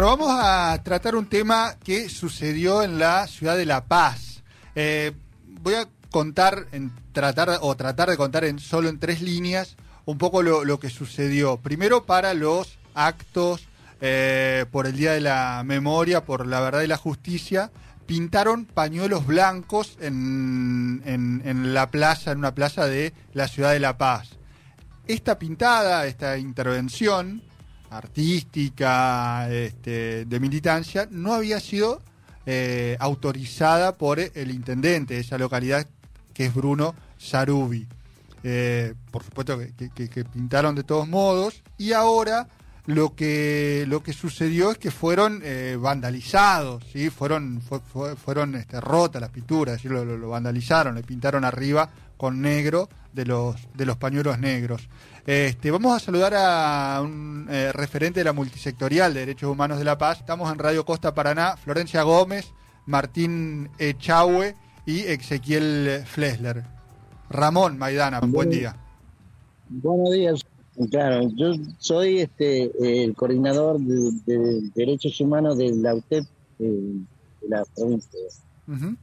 Bueno, vamos a tratar un tema que sucedió en la ciudad de La Paz. Voy a tratar de contar solo en 3 líneas un poco lo que sucedió. Primero, para los actos por el Día de la Memoria, por la Verdad y la Justicia, pintaron pañuelos blancos en la plaza, en una plaza de la ciudad de La Paz. Esta intervención artística, de militancia, no había sido autorizada por el intendente de esa localidad, que es Bruno Sarubi. Por supuesto que pintaron de todos modos, y ahora lo que sucedió es que fueron vandalizados, ¿sí? Fueron rotas las pinturas, ¿sí? Lo vandalizaron, le pintaron arriba con negro de los pañuelos negros. Vamos a saludar a un referente de la multisectorial de Derechos Humanos de La Paz. Estamos en Radio Costa Paraná, Florencia Gómez, Martín Echagüe y Ezequiel Flesler. Ramón Maidana, buen día. Buenos días. Claro, yo soy el coordinador de Derechos Humanos de la UTEP de la provincia. Uh-huh.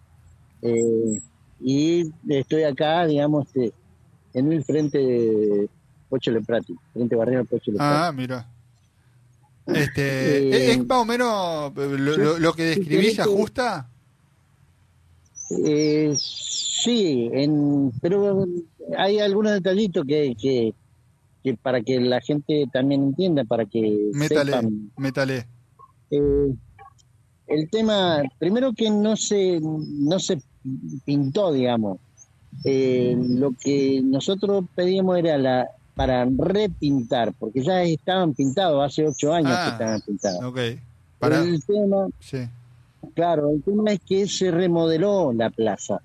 Y estoy acá, digamos, en el frente de Pocho Leprati, frente barrio Pocho Leprati. Ah, mira. ¿Es más o menos lo que describís, se ajusta? Sí, pero hay algunos detallitos que para que la gente también entienda, para que sepan. Métale. El tema, primero que no se pintó, digamos. Lo que nosotros pedíamos era para repintar, porque ya estaban pintados, hace 8 años que estaban pintados. Okay. El tema, sí. Claro, el tema es que se remodeló la plaza.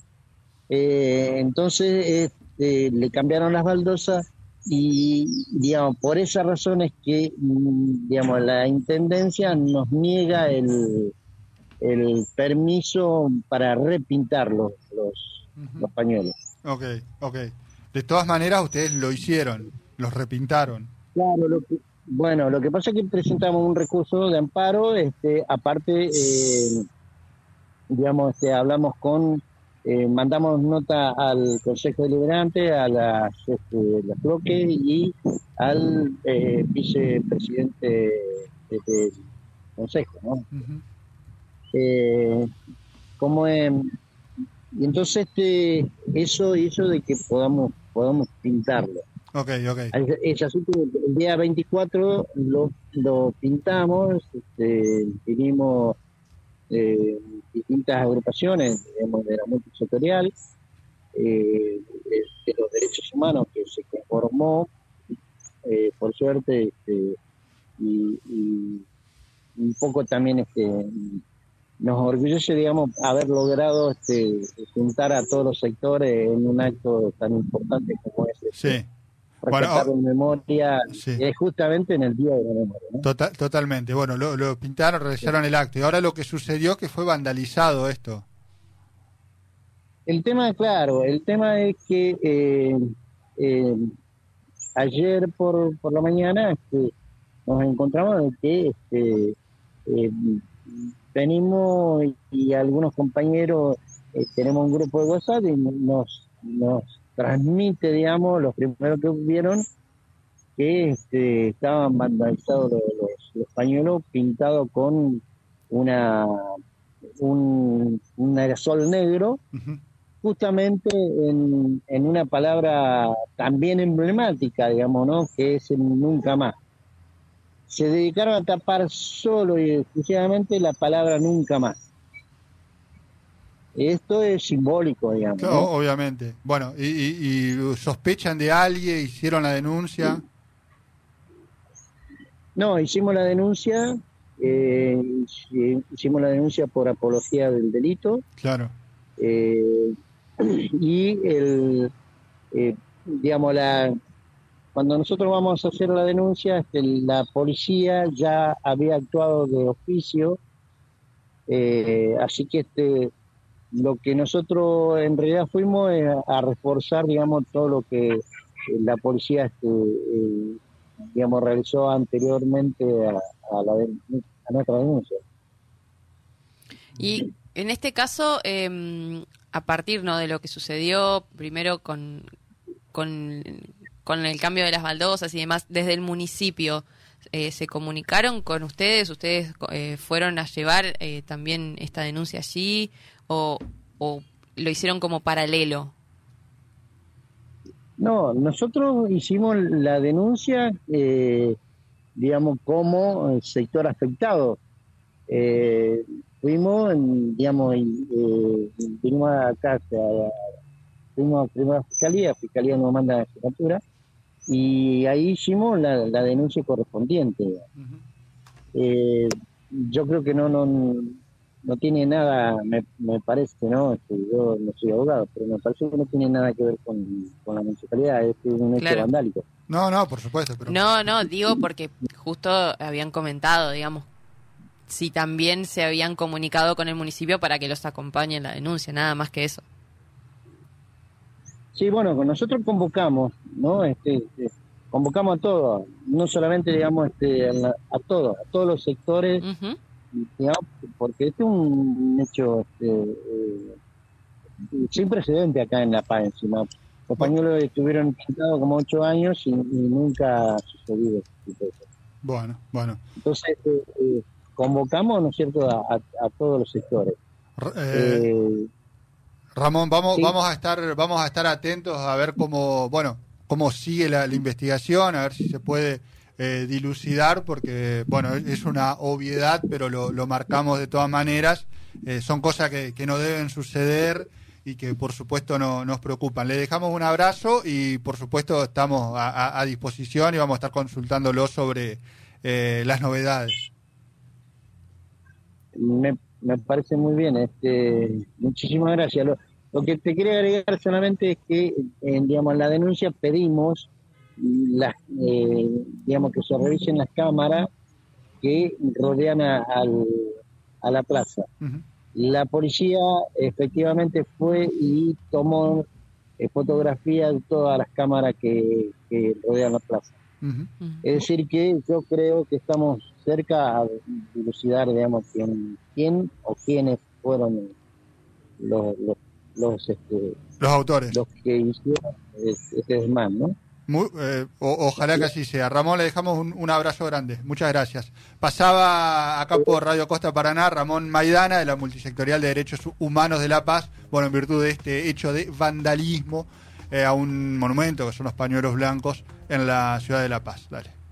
Entonces le cambiaron las baldosas y, digamos, por esa razón es que, digamos, la intendencia nos niega el permiso para repintar los pañuelos. Okay. De todas maneras, ustedes lo hicieron, los repintaron. Claro, lo que pasa es que presentamos un recurso de amparo, aparte, digamos, hablamos mandamos nota al Consejo Deliberante, a las bloques y al vicepresidente del Consejo, ¿no? Uh-huh. Y entonces eso hizo de que podamos pintarlo. Okay. Es así que el día 24 lo pintamos, vinimos distintas agrupaciones, digamos, de la multisectorial, de los derechos humanos, que se conformó, por suerte, y un poco también nos orgullece, digamos, haber logrado juntar a todos los sectores en un acto tan importante como ese. Sí. Rescatar en memoria, sí. Justamente en el Día de la Memoria, ¿no? Totalmente. Bueno, lo pintaron, realizaron sí. El acto. Y ahora lo que sucedió es que fue vandalizado esto. El tema es que ayer por la mañana nos encontramos que venimos y algunos compañeros tenemos un grupo de WhatsApp y nos transmite, digamos, los primeros que vieron que estaban vandalizados los pañuelos pintados con un aerosol negro, uh-huh. Justamente en una palabra también emblemática, digamos, ¿no? Que es nunca más. Se dedicaron a tapar solo y exclusivamente la palabra nunca más. Esto es simbólico, digamos. Claro, ¿no? Obviamente. Bueno, ¿y sospechan de alguien? ¿Hicieron la denuncia? No, hicimos la denuncia por apología del delito. Claro. Y digamos, cuando nosotros vamos a hacer la denuncia, la policía ya había actuado de oficio, así que lo que nosotros en realidad fuimos a reforzar, digamos, todo lo que la policía, digamos, realizó anteriormente a la denuncia. nuestra denuncia. Y en este caso, a partir, ¿no?, de lo que sucedió primero con el cambio de las baldosas y demás, desde el municipio, ¿se comunicaron con ustedes? ¿Ustedes fueron a llevar también esta denuncia allí o lo hicieron como paralelo? No, nosotros hicimos la denuncia, digamos, como sector afectado. Fuimos, digamos, vinimos acá, fuimos primero a Fiscalía nos manda la jefatura, y ahí hicimos la denuncia correspondiente. Uh-huh. Yo creo que no tiene nada, me parece, ¿no? Yo no soy abogado, pero me parece que no tiene nada que ver con la municipalidad, es un hecho vandálico. No, por supuesto. Pero... No, digo porque justo habían comentado, digamos, si también se habían comunicado con el municipio para que los acompañe en la denuncia, nada más que eso. Sí, bueno, nosotros convocamos, ¿no? Convocamos a todos, no solamente, digamos, a todos los sectores, uh-huh, digamos, porque este es un hecho sin precedente acá en La Paz encima. Los pañuelos estuvieron pintados como 8 años y nunca ha sucedido este tipo de cosas. Bueno. Entonces, convocamos, ¿no es cierto?, a todos los sectores. Ramón, sí. vamos a estar atentos a ver cómo sigue la investigación, a ver si se puede dilucidar, porque es una obviedad, pero lo marcamos de todas maneras. Son cosas que no deben suceder y que por supuesto nos preocupan. Le dejamos un abrazo y por supuesto estamos a disposición y vamos a estar consultándolo sobre las novedades. Me parece muy bien. Muchísimas gracias. Lo que te quería agregar solamente es que, digamos, en la denuncia pedimos digamos, que se revisen las cámaras que rodean a la plaza. Uh-huh. La policía efectivamente fue y tomó fotografía de todas las cámaras que rodean la plaza. Uh-huh. Es decir, que yo creo que estamos cerca a dilucidar, digamos, quién o quiénes fueron los autores, los que hicieron este desmán, ¿no? Ojalá que así sea. Ramón, le dejamos un abrazo grande. Muchas gracias. Pasaba acá por Radio Costa Paraná Ramón Maidana, de la Multisectorial de Derechos Humanos de La Paz, en virtud de este hecho de vandalismo a un monumento que son los pañuelos blancos en la ciudad de La Paz. Dale.